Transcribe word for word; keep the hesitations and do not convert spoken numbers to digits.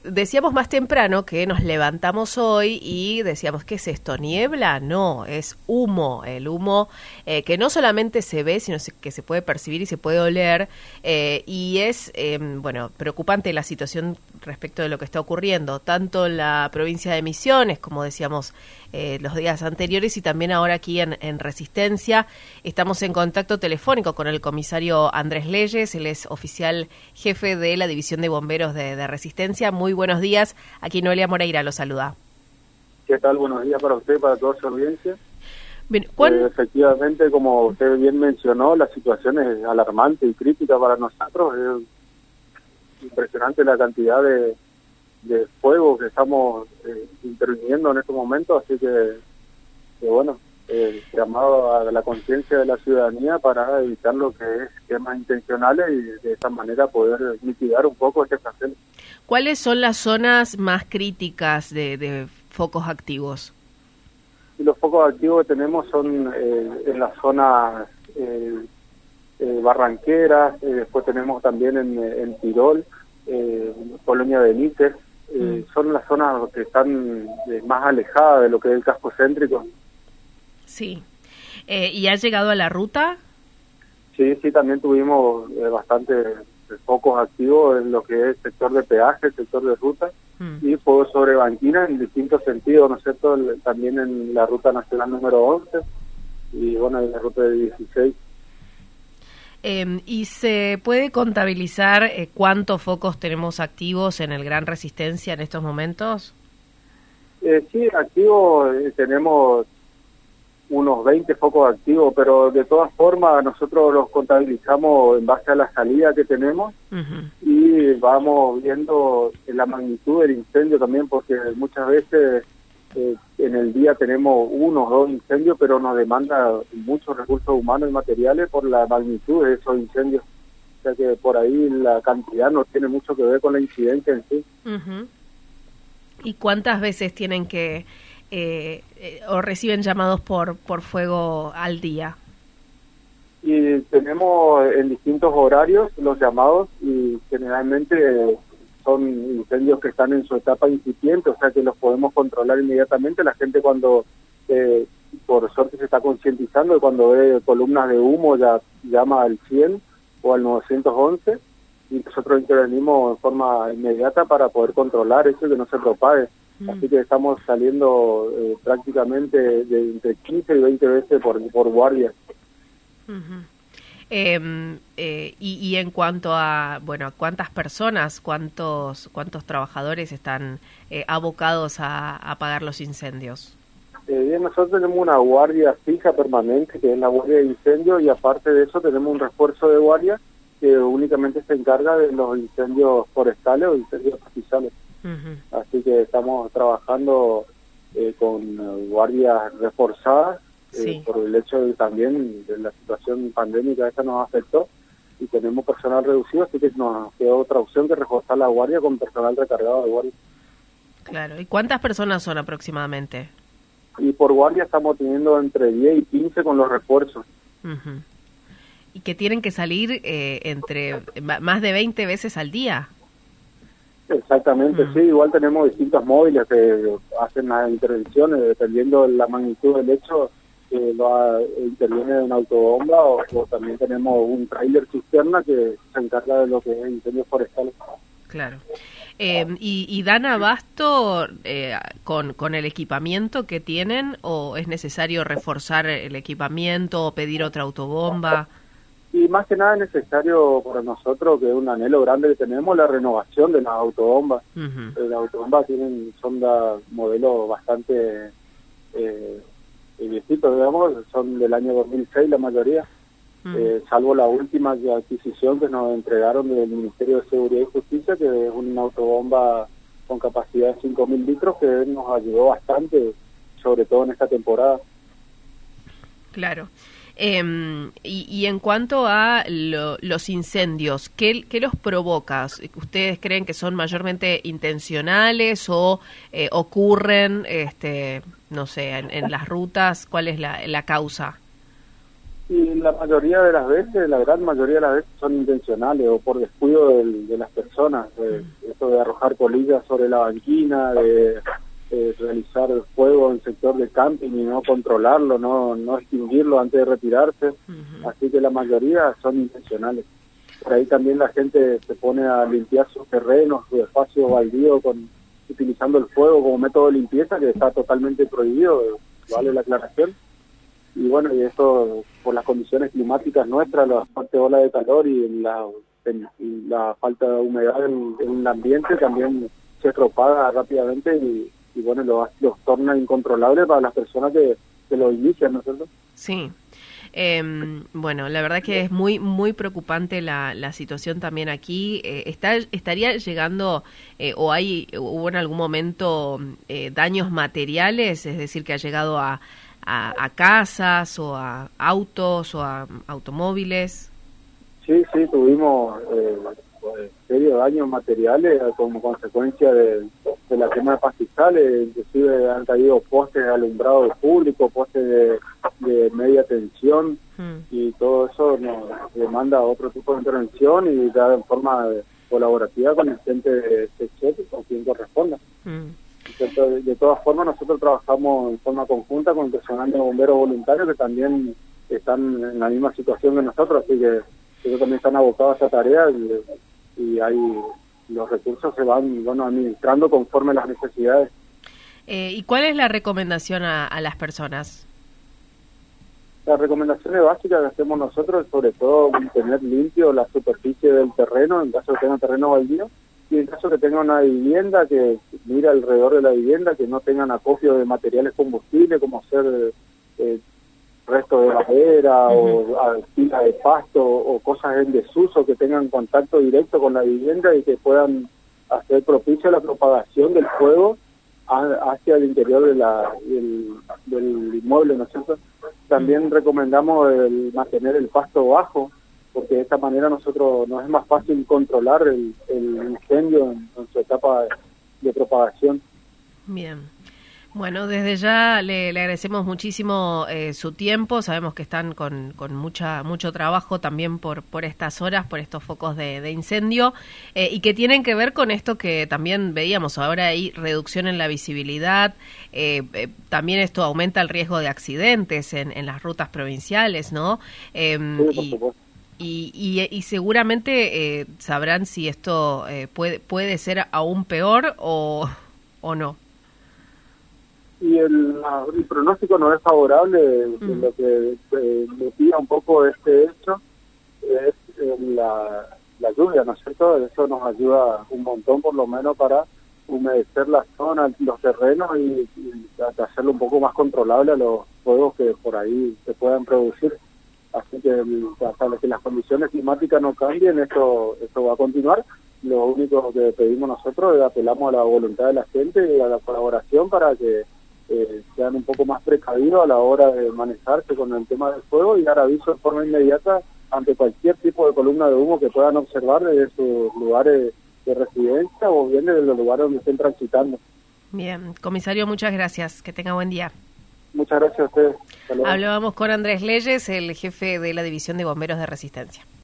decíamos más temprano que nos levantamos hoy y decíamos, ¿qué es esto? ¿Niebla? No, es humo. El humo eh, que no solamente se ve, sino que se puede percibir y se puede oler. Eh, y es, eh, bueno, preocupante la situación respecto de lo que está ocurriendo, tanto en la provincia de Misiones, como decíamos eh, los días anteriores, y también ahora aquí en, en Resistencia. Estamos en contacto telefónico con el comisario Andrés Leyes, él es oficial jefe de la División de Bomberos de, de Resistencia. Muy buenos días, aquí Noelia Moreira lo saluda. ¿Qué tal? Buenos días para usted, para toda su audiencia. Bien, ¿cuán... eh, efectivamente, como usted bien mencionó, la situación es alarmante y crítica para nosotros. Es impresionante la cantidad de, de fuego que estamos eh, interviniendo en estos momentos, así que, que bueno, eh, llamado a la conciencia de la ciudadanía para evitar lo que es quemas intencionales y de esta manera poder mitigar un poco este flagelo. ¿Cuáles son las zonas más críticas de, de focos activos? Y los focos activos que tenemos son eh, en las zonas eh, eh, barranqueras, eh, después tenemos también en, en Tirol, eh, Colonia de Níquer, eh, mm. son las zonas que están eh, más alejadas de lo que es el casco céntrico. Sí. Eh, ¿Y ha llegado a la ruta? Sí, sí, también tuvimos eh, bastantes focos activos en lo que es el sector de peaje, el sector de ruta, mm. y fuego sobre banquina en distintos sentidos, ¿no es cierto? También en la ruta nacional número once y bueno, en la ruta de dieciséis. Eh, ¿Y se puede contabilizar eh, cuántos focos tenemos activos en el Gran Resistencia en estos momentos? Eh, sí, activos eh, tenemos unos veinte focos activos, pero de todas formas nosotros los contabilizamos en base a la salida que tenemos uh-huh. y vamos viendo la magnitud del incendio también, porque muchas veces eh, en el día tenemos uno o dos incendios, pero nos demanda muchos recursos humanos y materiales por la magnitud de esos incendios. O sea que por ahí la cantidad no tiene mucho que ver con la incidencia en sí. Uh-huh. ¿Y cuántas veces tienen que Eh, eh, o reciben llamados por por fuego al día? Y tenemos en distintos horarios los llamados y generalmente eh, son incendios que están en su etapa incipiente, o sea que los podemos controlar inmediatamente. La gente cuando eh, por suerte se está concientizando, cuando ve columnas de humo ya llama al cien o al novecientos once y nosotros intervenimos en forma inmediata para poder controlar eso y que no se propague. Así que estamos saliendo eh, prácticamente de entre quince y veinte veces por, por guardia. Uh-huh. eh, eh, y, y en cuanto a, bueno, ¿cuántas personas, cuántos cuántos trabajadores están eh, abocados a, a apagar los incendios? Eh, bien, nosotros tenemos una guardia fija permanente, que es la guardia de incendio, y aparte de eso tenemos un refuerzo de guardia que únicamente se encarga de los incendios forestales o incendios pastizales. Uh-huh. Así que estamos trabajando eh, con uh, guardias reforzadas eh, sí. por el hecho de también de la situación pandémica esta nos afectó y tenemos personal reducido, así que nos queda otra opción que reforzar la guardia con personal recargado de guardia. Claro, ¿y cuántas personas son aproximadamente? Y por guardia estamos teniendo entre diez y quince con los refuerzos. Uh-huh. ¿Y que tienen que salir eh, entre más de veinte veces al día? Exactamente, mm. sí, igual tenemos distintos móviles que hacen las intervenciones, dependiendo de la magnitud del hecho, eh, lo, interviene una autobomba o, o también tenemos un tráiler cisterna que se encarga de lo que es incendios forestales. Claro. Eh, y, ¿Y dan abasto eh, con, con el equipamiento que tienen o es necesario reforzar el equipamiento o pedir otra autobomba? Y más que nada es necesario para nosotros, que es un anhelo grande que tenemos, la renovación de las autobombas. Uh-huh. Las autobombas tienen sonda modelo bastante eh, viejitos, digamos, son del año dos mil seis la mayoría, uh-huh. eh, salvo la última adquisición que nos entregaron del Ministerio de Seguridad y Justicia, que es una autobomba con capacidad de cinco mil litros, que nos ayudó bastante, sobre todo en esta temporada. Claro. Eh, y, y en cuanto a lo, los incendios, ¿qué, ¿qué los provoca? ¿Ustedes creen que son mayormente intencionales o eh, ocurren, este, no sé, en, en las rutas? ¿Cuál es la, la causa? Y la mayoría de las veces, la gran mayoría de las veces son intencionales o por descuido del, de las personas. Eh, eso de arrojar colillas sobre la banquina, de eh, realizar fuego en el sector de camping y no controlarlo, no, no extinguirlo antes de retirarse. Uh-huh. Así que la mayoría son intencionales. Por ahí también la gente se pone a limpiar sus terrenos, sus espacios baldíos, con, utilizando el fuego como método de limpieza, que está totalmente prohibido, vale la aclaración. Y bueno, y eso por las condiciones climáticas nuestras, la fuerte ola de calor y la, y la falta de humedad en, en el ambiente también se propaga rápidamente y, y bueno, los lo torna incontrolables para las personas que, que lo inician, ¿no es cierto? Sí. Eh, bueno, la verdad que es muy muy preocupante la, la situación también aquí. Eh, está estaría llegando eh, o hay hubo en algún momento eh, daños materiales, es decir, que ha llegado a A, a casas o a autos o a automóviles. Sí, sí, tuvimos eh, serios daños materiales como consecuencia de, de la quema de pastizales, inclusive han caído postes de alumbrado público, postes de, de media tensión, hmm. y todo eso nos demanda otro tipo de intervención y ya en forma de, colaborativa con el gente de SECHEC o quien corresponda. Hmm. De, de todas formas, nosotros trabajamos en forma conjunta con el personal de bomberos voluntarios que también están en la misma situación que nosotros, así que ellos también están abocados a esta tarea y, y ahí los recursos se van bueno, administrando conforme a las necesidades. Eh, ¿Y cuál es la recomendación a, a las personas? Las recomendaciones básicas que hacemos nosotros es sobre todo mantener limpio la superficie del terreno en caso de que tenga terreno baldío. Y en caso que tenga una vivienda, que mire alrededor de la vivienda, que no tengan acopio de materiales combustibles, como ser eh, restos de madera, uh-huh. o pila de pasto, o cosas en desuso que tengan contacto directo con la vivienda y que puedan hacer propicio a la propagación del fuego a, hacia el interior de la, del, del inmueble, ¿no es cierto? También uh-huh. recomendamos el mantener el pasto bajo, porque de esta manera nosotros nos es más fácil controlar el, el incendio en, en su etapa de, de propagación. Bien. Bueno, desde ya le, le agradecemos muchísimo eh, su tiempo. Sabemos que están con, con mucha mucho trabajo también por por estas horas, por estos focos de, de incendio, eh, y que tienen que ver con esto que también veíamos. Ahora hay reducción en la visibilidad. Eh, eh, también esto aumenta el riesgo de accidentes en, en las rutas provinciales, ¿no? Eh, sí, por y, supuesto. Y, y, y seguramente eh, sabrán si esto eh, puede puede ser aún peor o, o no. Y el, el pronóstico no es favorable. Mm. Lo que eh, metía un poco este hecho es eh, la, la lluvia, ¿no es cierto? Eso nos ayuda un montón, por lo menos, para humedecer la zona, los terrenos y, y hacerlo un poco más controlable a los fuegos que por ahí se puedan producir. Así que hasta que las condiciones climáticas no cambien, esto, esto va a continuar. Lo único que pedimos nosotros es apelamos a la voluntad de la gente y a la colaboración para que eh, sean un poco más precavidos a la hora de manejarse con el tema del fuego y dar aviso de forma inmediata ante cualquier tipo de columna de humo que puedan observar desde sus lugares de residencia o bien desde los lugares donde estén transitando. Bien, comisario, muchas gracias. Que tenga buen día. Muchas gracias a ustedes. Hablábamos con Andrés Leyes, el jefe de la División de Bomberos de Resistencia.